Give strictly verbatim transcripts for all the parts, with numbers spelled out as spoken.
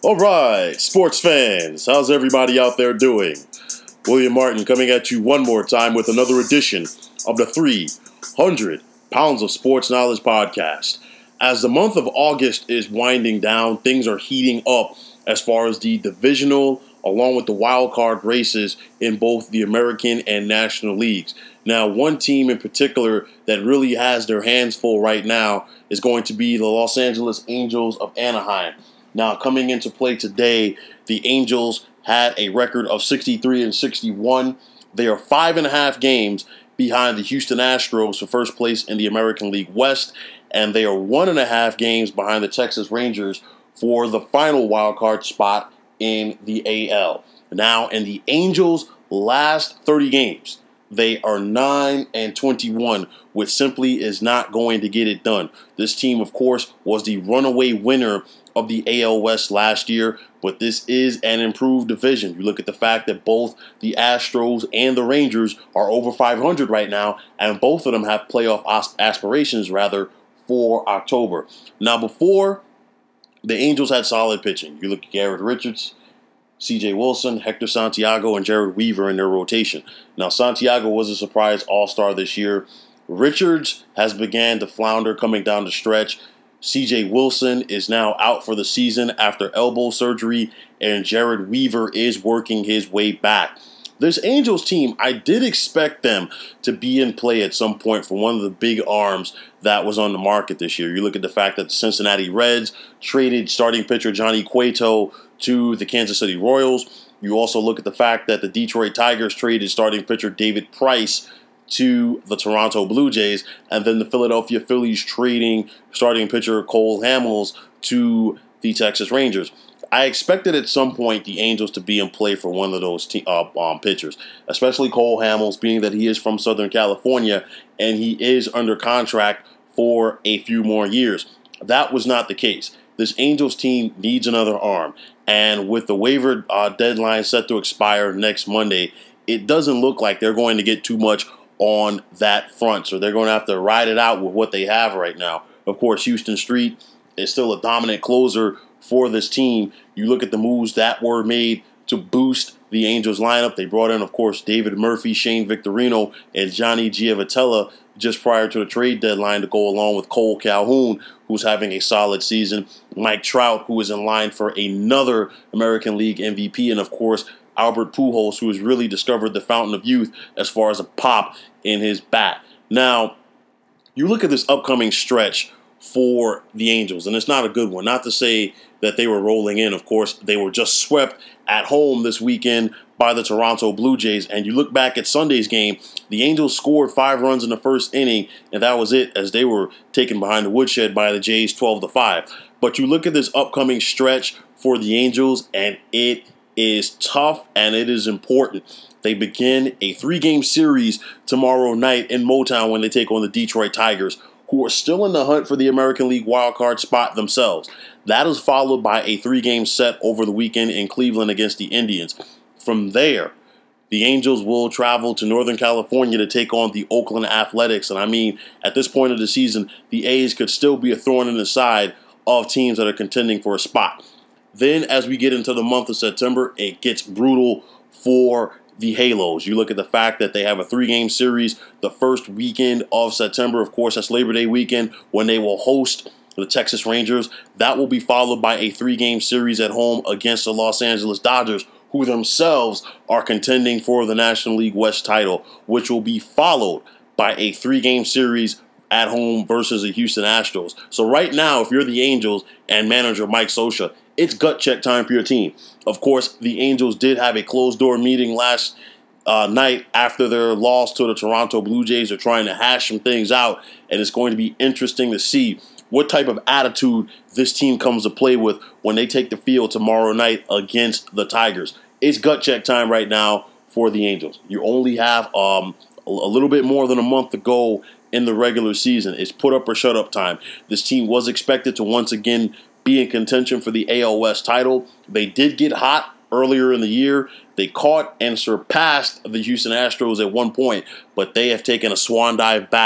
All right, sports fans, how's everybody out there doing? William Martin coming at you one more time with another edition of the three hundred Pounds of Sports Knowledge podcast. As the month of August is winding down, things are heating up as far as the divisional along with the wild card races in both the American and National Leagues. Now, one team in particular that really has their hands full right now is going to be the Los Angeles Angels of Anaheim. Now, coming into play today, the Angels had a record of sixty-three and sixty-one. They are five and a half games behind the Houston Astros for first place in the American League West, and they are one and a half games behind the Texas Rangers for the final wild card spot in the A L. Now, in the Angels' last thirty games, they are nine and twenty-one, which simply is not going to get it done. This team, of course, was the runaway winner of the A L West last year, but this is an improved division. You look at the fact that both the Astros and the Rangers are over five hundred right now, and both of them have playoff aspirations, rather, for October. Now, before, the Angels had solid pitching. You look at Garrett Richards, C J Wilson, Hector Santiago, and Jared Weaver in their rotation. Now, Santiago was a surprise all-star this year. Richards has began to flounder coming down the stretch. C J Wilson is now out for the season after elbow surgery, and Jared Weaver is working his way back. This Angels team, I did expect them to be in play at some point for one of the big arms that was on the market this year. You look at the fact that the Cincinnati Reds traded starting pitcher Johnny Cueto to the Kansas City Royals. You also look at the fact that the Detroit Tigers traded starting pitcher David Price to the Toronto Blue Jays, and then the Philadelphia Phillies trading starting pitcher Cole Hamels to the Texas Rangers. I expected at some point the Angels to be in play for one of those te- uh, um, pitchers, especially Cole Hamels, being that he is from Southern California and he is under contract for a few more years. That was not the case. This Angels team needs another arm, and with the waiver uh, deadline set to expire next Monday, it doesn't look like they're going to get too much on that front. So they're going to have to ride it out with what they have right now. Of course, Houston Street is still a dominant closer for this team. You look at the moves that were made to boost the Angels lineup. They brought in, of course, David Murphy, Shane Victorino, and Johnny Giavotella just prior to the trade deadline to go along with Cole Calhoun, who's having a solid season, Mike Trout, who is in line for another American League M V P, and, of course, Albert Pujols, who has really discovered the fountain of youth as far as a pop in his bat. Now, you look at this upcoming stretch for the Angels, and it's not a good one. Not to say that they were rolling in. Of course, they were just swept at home this weekend by the Toronto Blue Jays. And you look back at Sunday's game, the Angels scored five runs in the first inning, and that was it, as they were taken behind the woodshed by the Jays twelve to five. But you look at this upcoming stretch for the Angels, and it is tough and it is important. They begin a three-game series tomorrow night in Motown when they take on the Detroit Tigers, who are still in the hunt for the American League wildcard spot themselves. That is followed by a three-game set over the weekend in Cleveland against the Indians. From there, the Angels will travel to Northern California to take on the Oakland Athletics. And I mean, at this point of the season, the A's could still be a thorn in the side of teams that are contending for a spot. Then, as we get into the month of September, it gets brutal for the Halos. You look at the fact that they have a three-game series the first weekend of September. Of course, that's Labor Day weekend when they will host the Texas Rangers. That will be followed by a three-game series at home against the Los Angeles Dodgers, who themselves are contending for the National League West title, which will be followed by a three-game series at home versus the Houston Astros. So right now, if you're the Angels and manager Mike Scioscia, it's gut check time for your team. Of course, the Angels did have a closed-door meeting last uh, night after their loss to the Toronto Blue Jays. They're trying to hash some things out, and it's going to be interesting to see what type of attitude this team comes to play with when they take the field tomorrow night against the Tigers. It's gut check time right now for the Angels. You only have um, a little bit more than a month to go in the regular season. It's put up or shut up time. This team was expected to once again be in contention for the A L West title. They did get hot earlier in the year. They caught and surpassed the Houston Astros at one point, but they have taken a swan dive back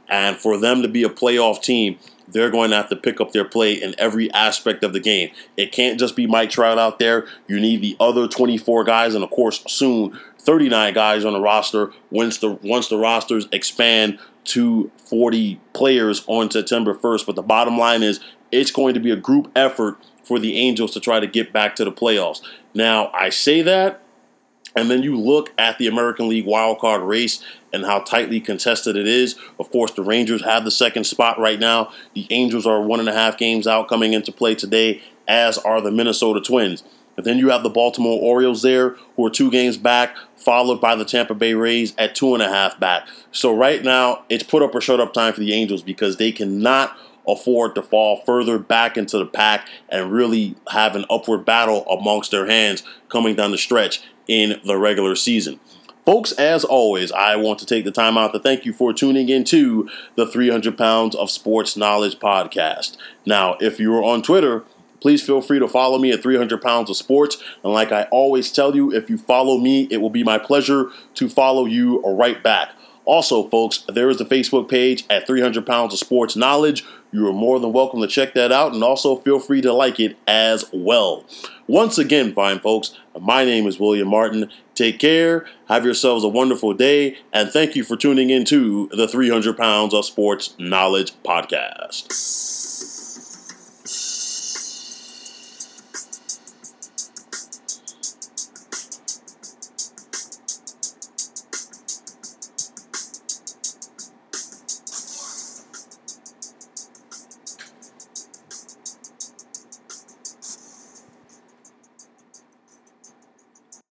And for them to be a playoff team, they're going to have to pick up their play in every aspect of the game. It can't just be Mike Trout out there. You need the other twenty-four guys, and of course, soon thirty-nine guys on the roster once the once the rosters expand to forty players on September first. But the bottom line is, it's going to be a group effort for the Angels to try to get back to the playoffs. Now, I say that, and then you look at the American League wildcard race and how tightly contested it is. Of course, the Rangers have the second spot right now. The Angels are one and a half games out coming into play today, as are the Minnesota Twins. And then you have the Baltimore Orioles there, who are two games back, followed by the Tampa Bay Rays at two and a half back. So right now, it's put up or shut up time for the Angels because they cannot afford to fall further back into the pack and really have an upward battle amongst their hands coming down the stretch in the regular season. Folks, as always, I want to take the time out to thank you for tuning in to the three hundred pounds of Sports Knowledge podcast. Now, if you are on Twitter, please feel free to follow me at three hundred pounds of Sports. And like I always tell you, if you follow me, it will be my pleasure to follow you right back. Also, folks, there is the Facebook page at three hundred pounds of Sports Knowledge. You are more than welcome to check that out, and also feel free to like it as well. Once again, fine folks, my name is William Martin. Take care, have yourselves a wonderful day, and thank you for tuning in to the three hundred pounds of Sports Knowledge podcast.